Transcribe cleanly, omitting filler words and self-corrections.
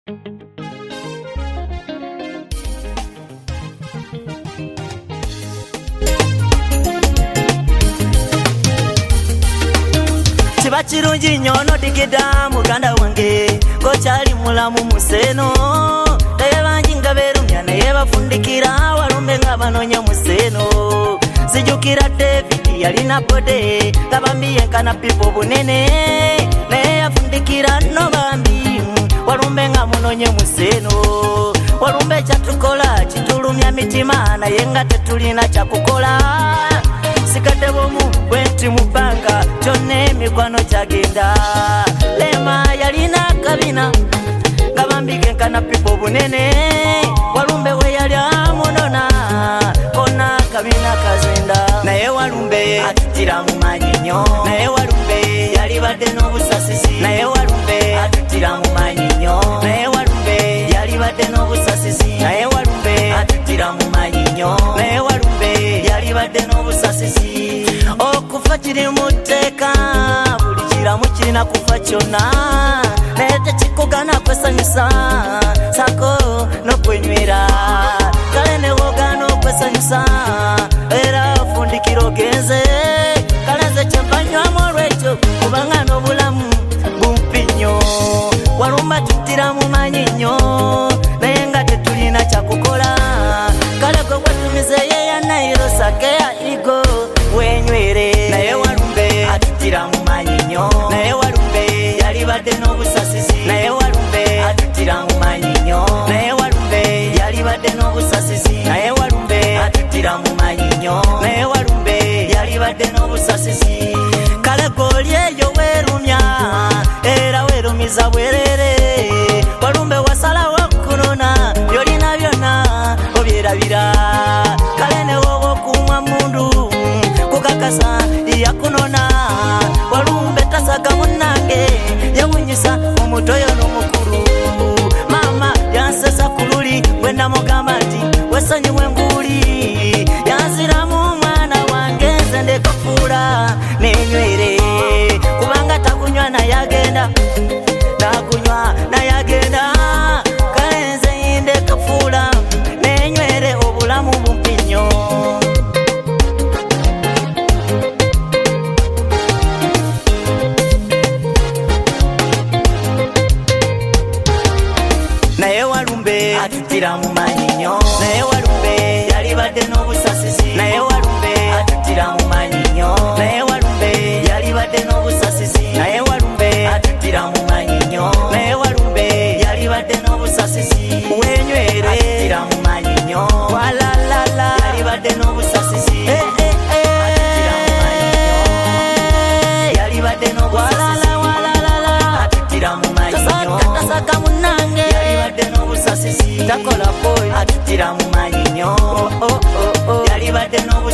Chiba chirungi nyono digida muganda wange kochali mulamu museno naye banji nga berumya naye bafundikira walumbe nga banonya museno sijukira David yalina bode kabambiye nkana pipo bunene naye yafundikira no bambi walumbe nga munonye museno walumbe kyatukola kitulumya mitima naye nga tetulina kyakukola sikate bomu bwenti mubanga kyone mikwano kyagenda lema yalina kabina kabambike nkana pipo bunene walumbe we yali amunona kona kabina kazenda naye walumbe atutira mu manyinyo naye walumbe yali badde n'obusasisi naye walumbe atutira mu manyinyo naye walumbe yali badde n'obusasisi naye walumbe atutira mu manyinyo naye walumbe yali badde n'obusasisi okufa kiri muteeka buli kiramu kirina kufa kyonna naye tekikugana kwesanyusa sako n'okwenywera kale ne wogaana okwesanyusa era ofundikira ogenze kale nze kyempanywamu olwekyo kubanga n'obulamu bumpi nnyo walumba tuttira mu manyi nnyo naye nga tetulina kyakukola kale gwe gwetumize yeya Nairosa keya igo wenywere naye walumbe atuttira mu manyi nnyo naye walumbe yali badde n'obusasisi naye walumbe atuttira mu manyi nnyo naye walumbe yali badde n'obusasisi naye walumbe atuttira mu manyi nnyo naye walumbe yali badde n'obusasisi kale goli eyo werumya era werumiza bwerere walumbe wasalawo kunona byolina byonna obyerabira kale ne wowo kumwa mundu kukakasa yakunona walumbe tasaka munange yawunyisa omutoyo n'omukulu mama yansesa kululi bwenda mugamba nti wesanyiwe nguli yanziramu mwana wange nze ndekafuula nenywere kubanga takunywa nayagenda takunywa nayagenda kale nze ndekafuula nenywere obulamu bumpi nnyo naye walumbe atutira mu manyi nnyo naye walumbe yali badde n'obusasisi naye walumbe atutira mu manyi nnyo naye walumbe yali badde n'obusasisi naye walumbe atutira mu manyi nnyo naye walumbe yali badde n'obusasisi wenywere atutira mu manyi nnyo walalala yali badde n'obusasisi atutira mu manyi nnyo yali badde n'obusasisi walalala atutira mu manyi nnyo tasaka munange yali badde n'obusasisi takola boy atutira mu manyi nnyo yali badde n'obusasisi